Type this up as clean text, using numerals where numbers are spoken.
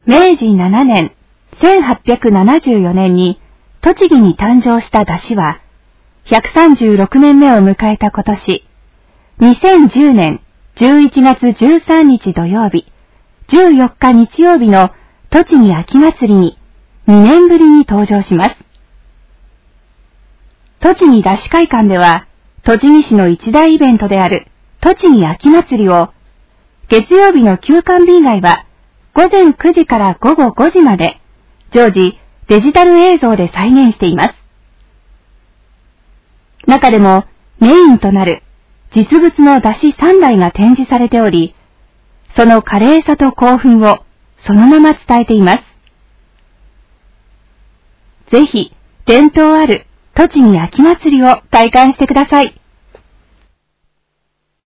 明治7年、1874年に栃木に誕生した出汁は、136年目を迎えた今年、2010年11月13日土曜日、14日日曜日の栃木秋祭りに2年ぶりに登場します。栃木出汁会館では、栃木市の一大イベントである栃木秋祭りを、月曜日の休館日以外は、午前9時から午後5時まで、常時デジタル映像で再現しています。中でもメインとなる実物の出汁3台が展示されており、その華麗さと興奮をそのまま伝えています。ぜひ、伝統ある栃木秋祭りを体感してください。